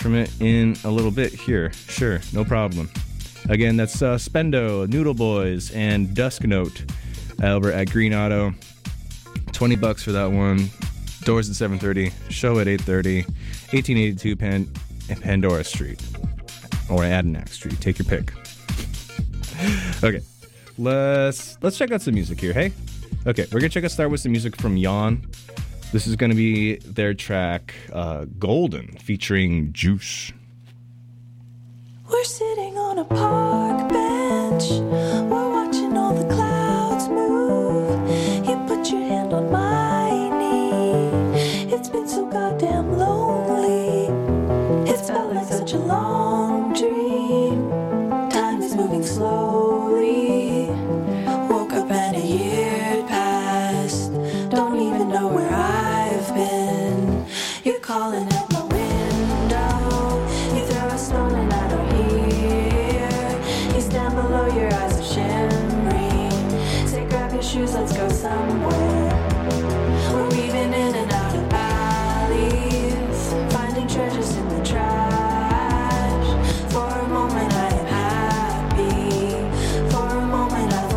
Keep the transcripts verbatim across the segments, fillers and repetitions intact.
from it in a little bit here. Sure, no problem. Again, that's uh, Spendo, Noodle Boys, and Dusk Note over at Green Auto. twenty bucks for that one. Doors at seven thirty, show at eight thirty, eighteen eighty-two Pan- Pandora Street. Or Adenac Street, take your pick. Okay, let's let's check out some music here, hey? Okay, we're gonna check out start with some music from Yawn. This is gonna be their track uh, Golden featuring Juice. We're sitting on a park bench. We're watching all the clouds move. You put your hand on my knee. It's been so goddamn lonely. It's felt like such a long dream. Time is moving slowly. Woke up and a year passed. Don't even know where I've been. You're calling at my window. You throw a stone and I don't hear. You stand below, your eyes are shimmering. Say grab your shoes, let's go somewhere. We're weaving in and out of alleys, finding treasures in the trash. For a moment I am happy. For a moment I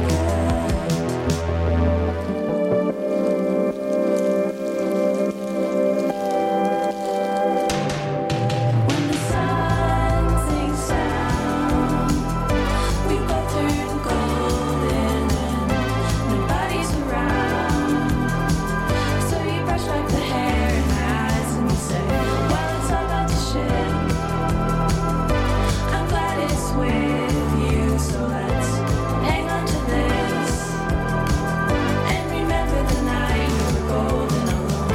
when the sun sinks down, we both turn golden and nobody's around. So you brush back the hair in my eyes and you say, well, it's all about the shit. I'm glad it's with you, so let's hang on to this and remember the night we were golden alone.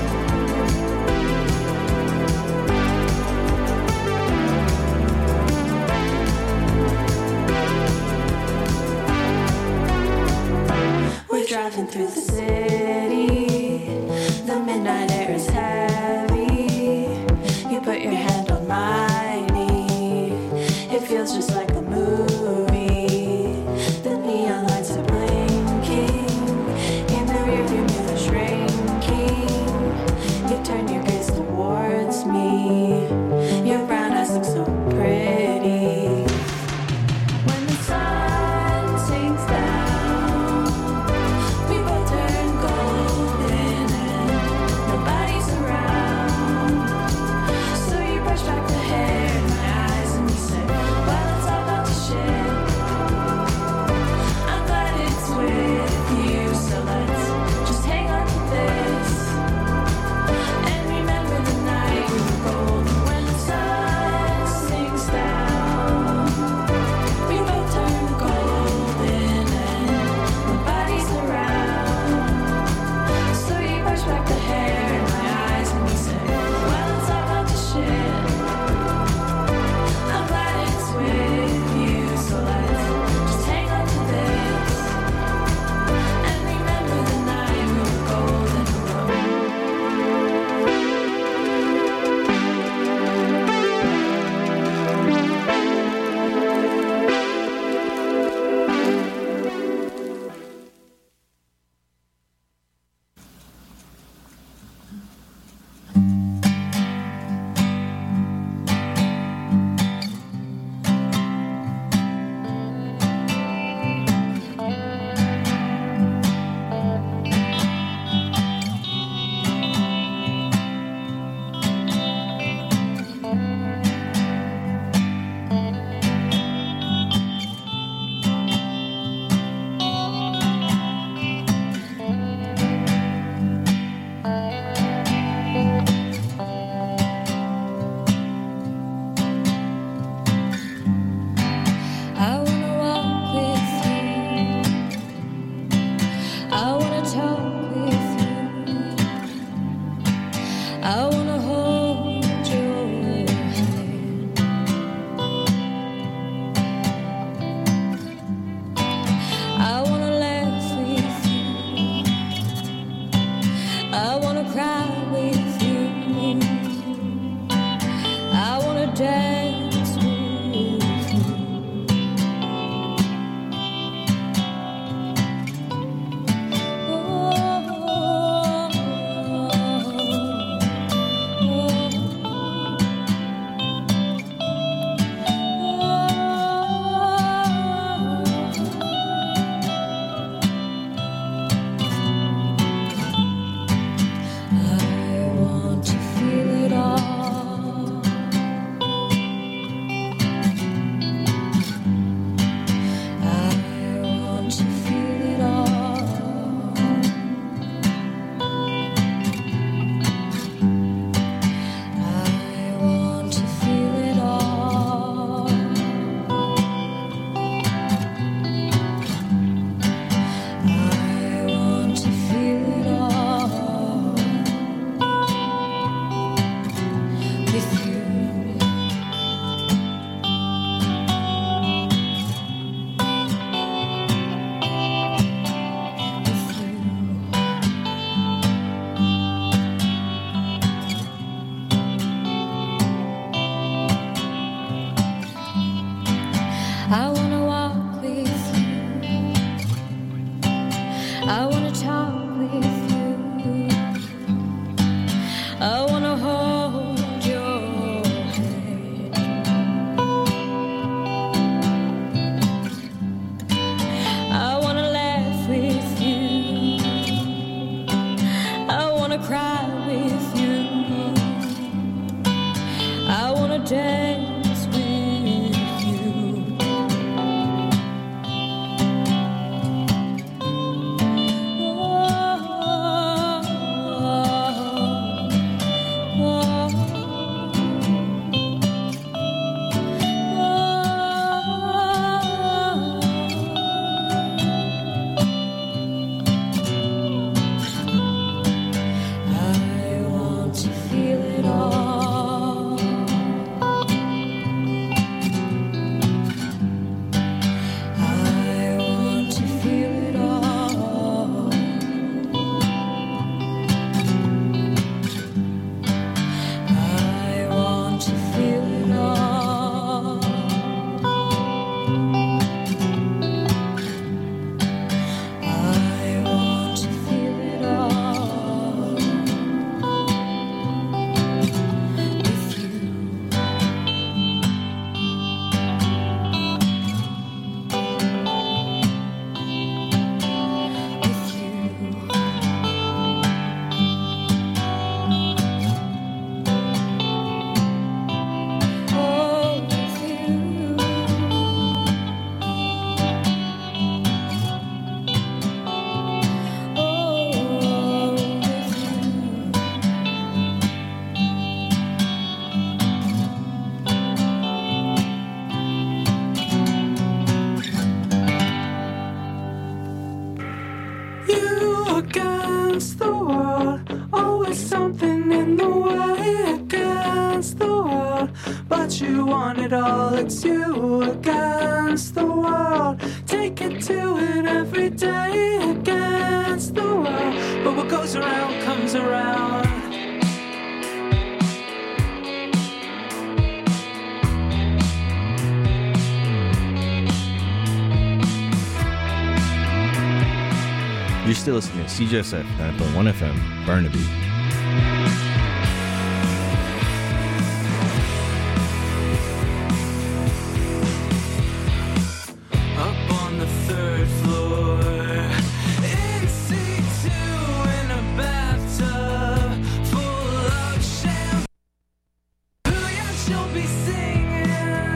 We're driving through the city. The midnight air is heavy. You put your hand on my knee. It feels just like a movie. The neon lights are blinking. In the rearview mirror shrinking. You turn your gaze towards me. Your brown eyes look so pretty. When the sun sinks down, we both turn golden and nobody's around. So you brush back the hair in my eyes and you say, well, it's all about the shit. I'm glad it's with you, so let's just hang on to this and remember the night we were golden. When the sun sinks down, we both turn golden and nobody's around. So you brush back the hair in my eyes and you say, well, it's all about the shit. I'm glad it's with you, so let's just hang on to this and remember the night we were golden alone. I wanna walk with you. I wanna talk with you. I wanna hold your hand. I wanna laugh with you. I wanna cry with you. I wanna dance with you. Oh, oh, oh. dance with you. I want to feel it all. I want to feel it all. I want to feel it all. I want to feel it all with you. With you. Oh, with you. Oh, with you. You against the world, always something in the way against the world. But you want it all, it's you against the world. Take it to it every day against the world. But what goes around comes around. You're still listening to C J S F nine point one F M, Burnaby. Up on the third floor, in C two in a bathtub full of shampoo. Yeah, she'll be singing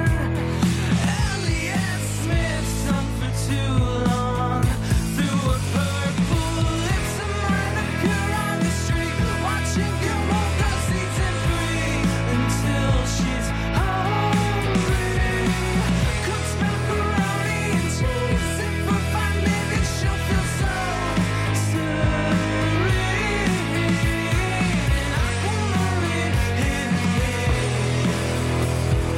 Elliott Smith sung for too long. Through a purple lips, a manicure on the street, watching Gilmore Girls season three until she's hungry. Cooks macaroni and cheese, and for five minutes she'll feel so serene. And I wanna live in here.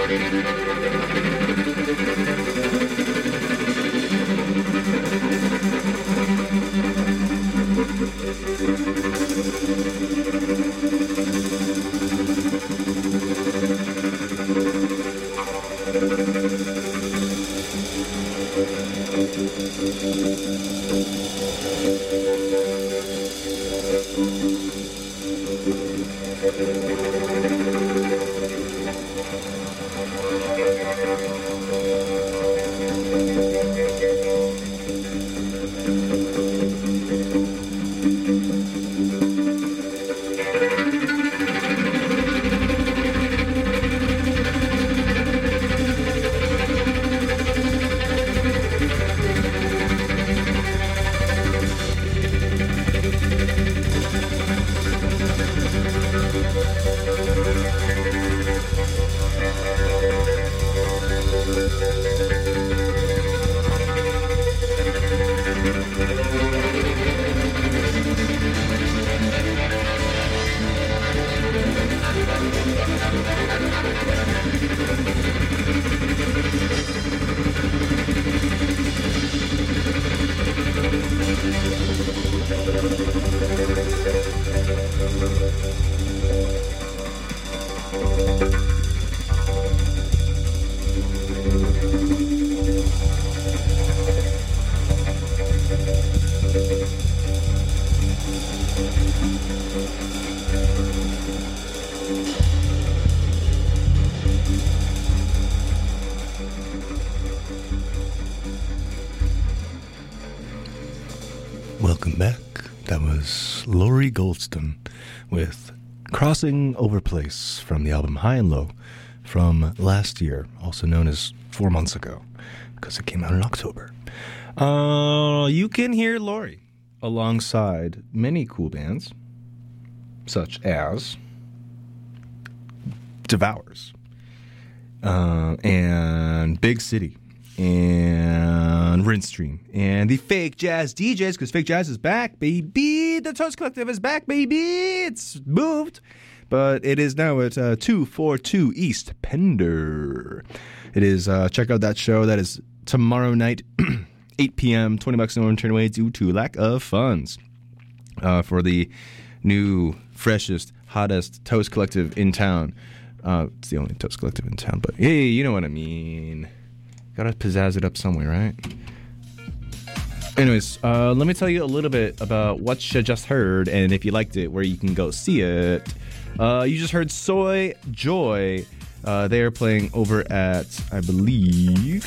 Welcome back. That was Laurie Goldston with Crossing Over Place from the album High and Low from last year, also known as four months ago, because it came out in October. Uh, you can hear Laurie alongside many cool bands, such as Devours, uh, and Big City, and Rinse Stream, and the Fake Jazz D Js, because Fake Jazz is back, baby. The Toast Collective is back, baby. It's moved, but it is now at uh, two forty-two East Pender. It is, uh, check out that show. That is tomorrow night, eight p.m., twenty bucks no one turn away due to lack of funds, uh, for the new, freshest, hottest Toast Collective in town. Uh, it's the only Toast Collective in town, but hey, you know what I mean. Gotta pizzazz it up somewhere, right? Anyways, uh, let me tell you a little bit about what you just heard, and if you liked it, where you can go see it. Uh, you just heard Soy Joy. Uh, they are playing over at, I believe...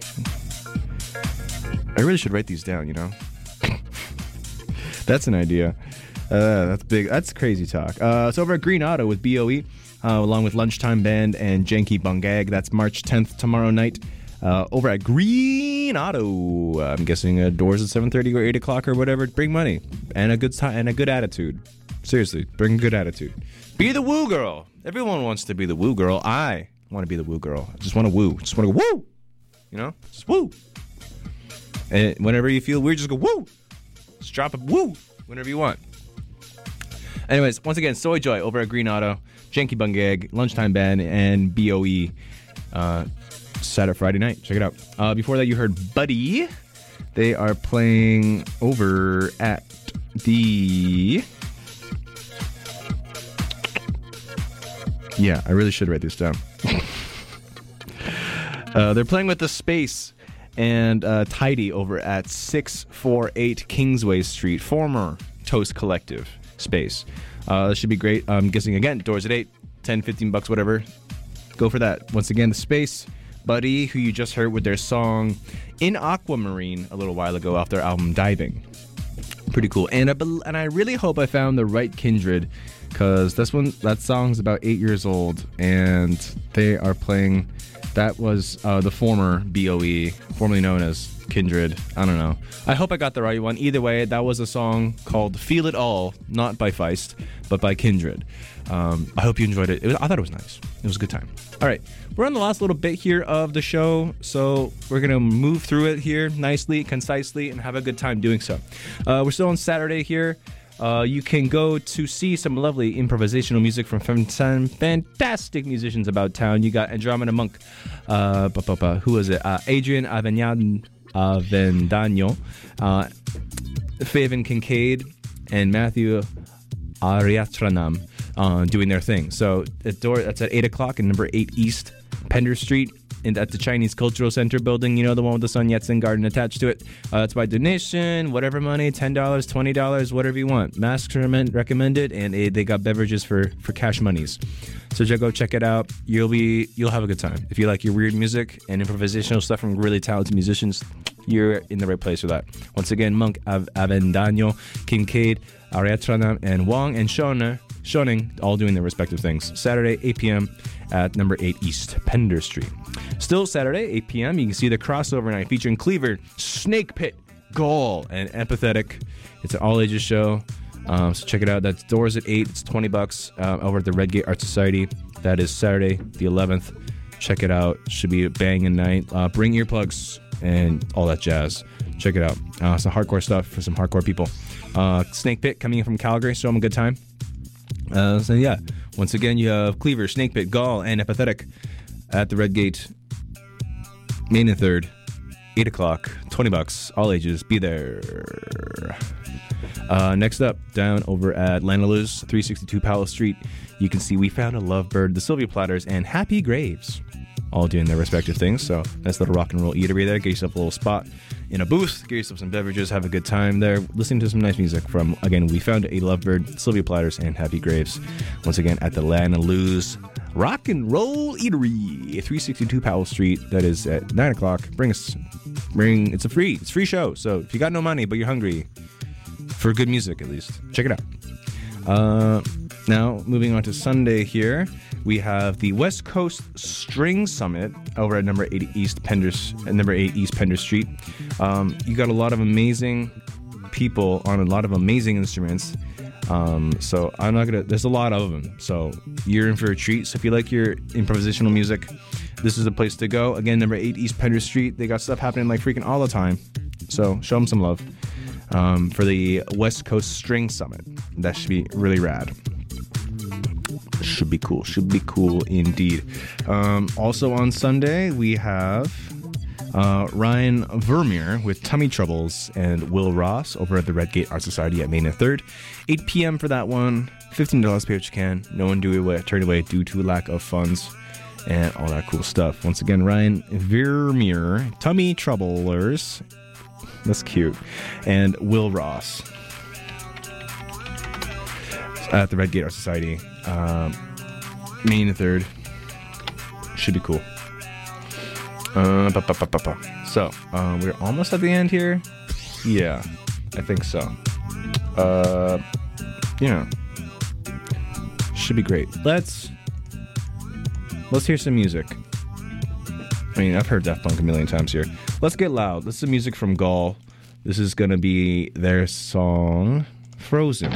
I really should write these down, you know? That's an idea. Uh, that's big. That's crazy talk. Uh, it's over at Green Auto with B O E, uh, along with Lunchtime Band and Janky Bungag. That's March tenth, tomorrow night. Uh, over at Green Auto, I'm guessing uh, doors at seven thirty or eight o'clock or whatever. Bring money and a good time and a good attitude. Seriously, bring a good attitude. Be the woo girl. Everyone wants to be the woo girl. I want to be the woo girl. I just want to woo. Just want to go woo. You know, just woo. And whenever you feel weird, just go woo. Just drop a woo whenever you want. Anyways, once again, Soy Joy over at Green Auto, Janky Bungag, Lunchtime Band, and B O E. Uh, Saturday, Friday night. Check it out. Uh, before that, you heard Buddy. They are playing over at the... Yeah, I really should write this down. uh, they're playing with The Space and uh, Tidy over at six forty-eight Kingsway Street, former Toast Collective space. Uh, this should be great. I'm guessing, again, doors at eight, ten, fifteen bucks, whatever. Go for that. Once again, The Space, Buddy, who you just heard with their song In Aquamarine a little while ago off their album Diving. Pretty cool. And I, and I really hope I found the right Kindred, because this one, that song's about eight years old, and they are playing... That was uh, the former B O E, formerly known as Kindred. I don't know. I hope I got the right one. Either way, that was a song called Feel It All, not by Feist, but by Kindred. Um, I hope you enjoyed it. It was, I thought it was nice. It was a good time. All right. We're on the last little bit here of the show, so we're going to move through it here nicely, concisely, and have a good time doing so. Uh, we're still on Saturday here. Uh, you can go to see some lovely improvisational music from some fantastic musicians about town. You got Andromeda Monk, uh, ba, ba, ba, who was it? Uh, Adrian Avendan, Avendano, uh, Faven Kincaid, and Matthew Ariatranam uh, doing their thing. So the door that's at eight o'clock in number eight East Pender Street. And at the Chinese Cultural Center building, you know, the one with the Sun Yat-sen Garden attached to it. Uh, it's by donation, whatever money, ten dollars, twenty dollars, whatever you want. Masks are recommended, and it, they got beverages for, for cash monies. So just go check it out. You'll be you'll have a good time. If you like your weird music and improvisational stuff from really talented musicians, you're in the right place for that. Once again, Monk, Av- Avendano, Kincaid, Ariatranam, and Wong and Shona, Shoning, all doing their respective things. Saturday, eight p.m. at number eight East Pender Street. Still Saturday, eight p.m., you can see the crossover night featuring Cleaver, Snake Pit, Gaul, and Empathetic. It's an all-ages show, um, so check it out. That's doors at eight. It's twenty bucks uh, over at the Redgate Art Society. That is Saturday, the eleventh. Check it out. Should be a banging night. Uh, bring earplugs and all that jazz. Check it out. Uh, some hardcore stuff for some hardcore people. Uh, Snake Pit coming in from Calgary, so I'm a good time. Uh, so yeah, once again, you have Cleaver, Snake Pit, Gaul, and Empathetic at the Redgate, Main and third, eight o'clock, twenty bucks, all ages, be there. Uh, next up, down over at Lanaluz, three sixty-two Powell Street, you can see We Found a Lovebird, the Sylvia Platters, and Happy Graves, all doing their respective things. So nice little rock and roll eatery there. Get yourself a little spot in a booth, get yourself some beverages, have a good time there, listening to some nice music from, again, We Found a Lovebird, Sylvia Platters, and Happy Graves. Once again, at the Lanaluz Rock and Roll Eatery, three sixty-two Powell Street. That is at nine o'clock. Bring us, bring, it's a free, it's a free show. So if you got no money, but you're hungry for good music, at least, check it out. Uh, now, moving on to Sunday here, we have the West Coast String Summit over at number eight East Pender, at number eight East Pender Street. Um, you got a lot of amazing people on a lot of amazing instruments. Um, so I'm not gonna, there's a lot of them, so you're in for a treat. So if you like your improvisational music, this is the place to go. Again, number eight East Pender Street. They got stuff happening like freaking all the time, so show them some love um, for the West Coast String Summit. That should be really rad. Should be cool, should be cool indeed. Um, also on Sunday we have Uh, Ryan Vermeer with Tummy Troubles and Will Ross over at the Redgate Art Society at Main and third. eight p.m. for that one. fifteen dollars, pay what you can. No one do away, turn away due to lack of funds and all that cool stuff. Once again, Ryan Vermeer, Tummy Troublers. That's cute. And Will Ross at the Redgate Art Society. Um, Main and third. Should be cool. Uh, ba, ba, ba, ba, ba. So, uh, we're almost at the end here. Yeah, I think so. Uh, you know, should be great. Let's let's hear some music. I mean, I've heard Daft Punk a million times here. Let's get loud. This is music from Gaul. This is gonna be their song "Frozen."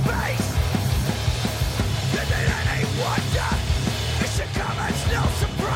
Wonder, it should come as no surprise.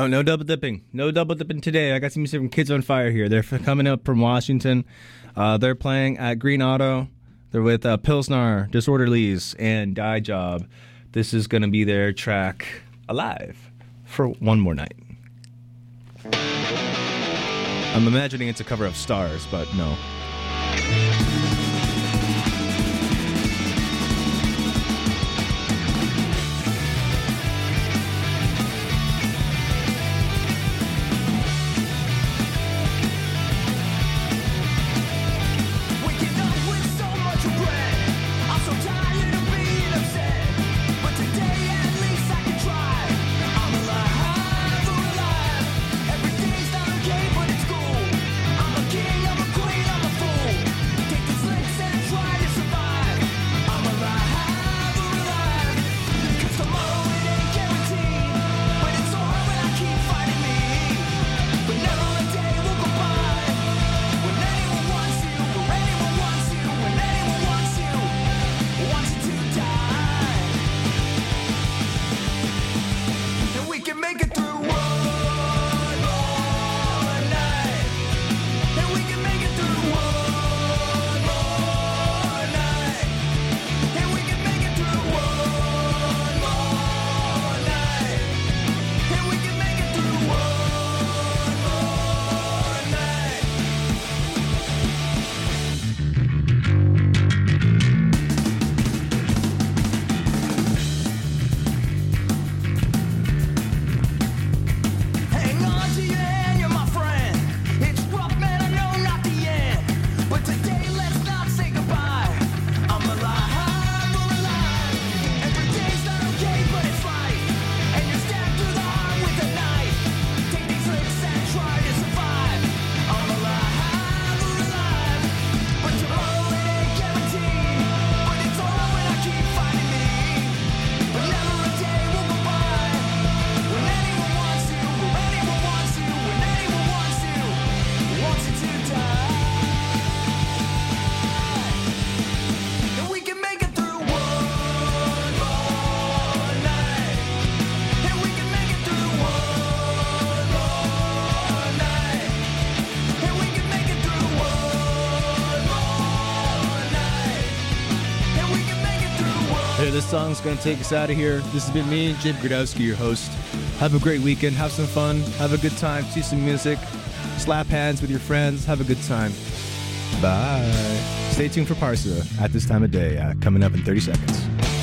No, no double dipping. No double dipping today. I got some music from Kids on Fire here. They're f- coming up from Washington. Uh, they're playing at Green Auto. They're with uh, Pilsnar, Disorderlies, and Die Job. This is going to be their track Alive for One More Night. I'm imagining it's a cover of Stars, but no. This song's going to take us out of here. This has been me, Jim Gradowski, your host. Have a great weekend. Have some fun. Have a good time. See some music. Slap hands with your friends. Have a good time. Bye. Stay tuned for Parsa at this time of day, uh, coming up in thirty seconds.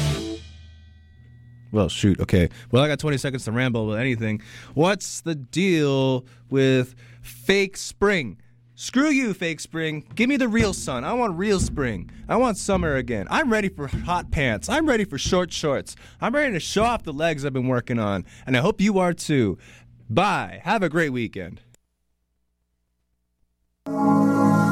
Well, shoot. Okay. Well, I got twenty seconds to ramble with anything. What's the deal with fake spring? Screw you, fake spring. Give me the real sun. I want real spring. I want summer again. I'm ready for hot pants. I'm ready for short shorts. I'm ready to show off the legs I've been working on. And I hope you are too. Bye. Have a great weekend.